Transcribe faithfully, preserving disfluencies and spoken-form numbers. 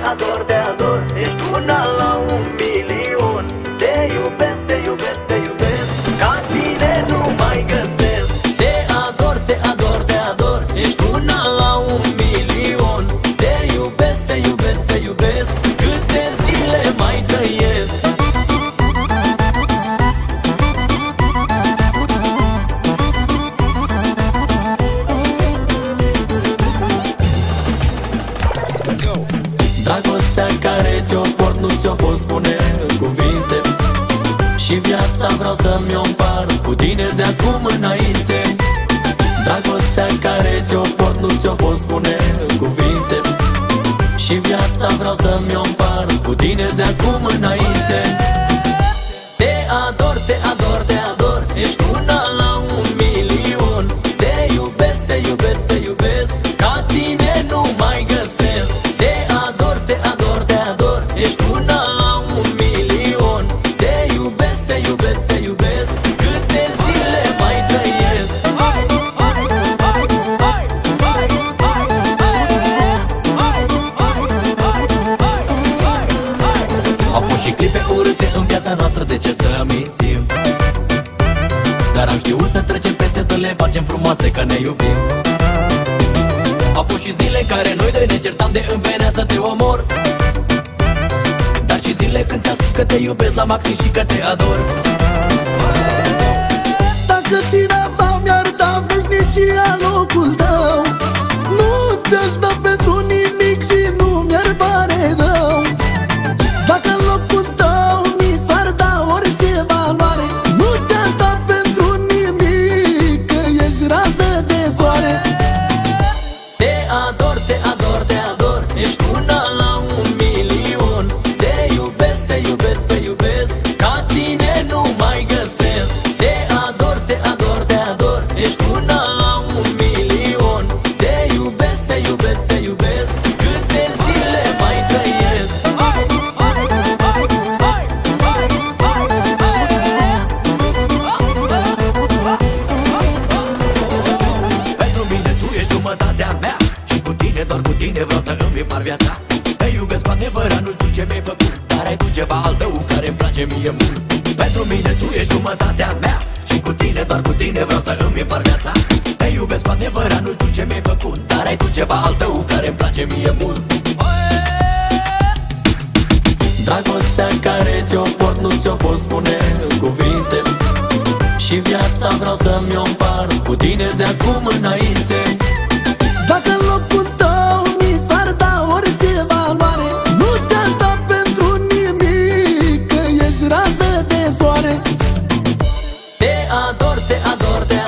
ador, te ador. Ești una la un milion. Te iubesc, te iubesc, te iubesc. Ca tine nu mai găsesc. Te ador, te ador, te ador. Ești una la un milion. Te iubesc, te iubesc, te iubesc. Câte zile mai trăiesc. Dragostea care ți-o port nu ți-o pot spune în cuvinte. Și viața vreau să-mi o împart cu tine de acum înainte. Dragostea care ți-o port nu ți-o pot spune în cuvinte. Și viața vreau să-mi o împart cu tine de acum înainte. Te ador, te ador, te ador. Ești una la un milion. Te iubesc, te iubesc, te iubesc. Ca tine nu mai găsesc. Te ador, te ador, te ador. Ești una la un milion. Te iubesc, te iubesc, te iubesc. Câte zile mai trăiesc. Au fost și clipe urâte în viața noastră, de ce să mințim? Dar am știut să trecem peste, să le facem frumoase, că ne iubim. Au fost și zile în care noi doi ne certam, de îmi venea să te omor. Dar și zile când ți-a spus că te iubesc la maxim și că te ador. Dacă cineva mi-ar da veșnicia locul tău, nu te-aș da pentru nimic și nu mi-ar pare rău. Dacă în locul tău mi s-ar da orice valoare, nu te-aș da pentru nimic, că ești rază de soare. Te ador, te ador, te ador. Ești una la un milion. Te iubesc, te iubesc, te iubesc. Ca tine nu mai găsesc. Te ador, te ador, te ador. Ești una la un milion. Te iubesc, te iubesc, te iubesc. Câte zile mai trăiesc. Pentru mine tu ești jumătatea mea. Și cu tine, doar cu tine vreau să îmi împart viața. Te iubesc cu adevărat, nu știu ce mi-ai făcut, dar ai tu ceva al tău care-mi place mie mult. Pentru mine tu ești jumătatea mea. Și cu tine, doar cu tine vreau să îmi împart viața. Te iubesc cu adevărat, nu știu ce mi-ai făcut, dar ai tu ceva al tău care-mi place mie mult. Dragostea care ți-o port nu ți-o pot spune în cuvinte. Și viața vreau să-mi o împart cu tine de acum înainte. Dacă în locul tău mi s-ar da orice valoare, nu te-aș da pentru nimic, că ești rază de soare. Te ador, te ador, te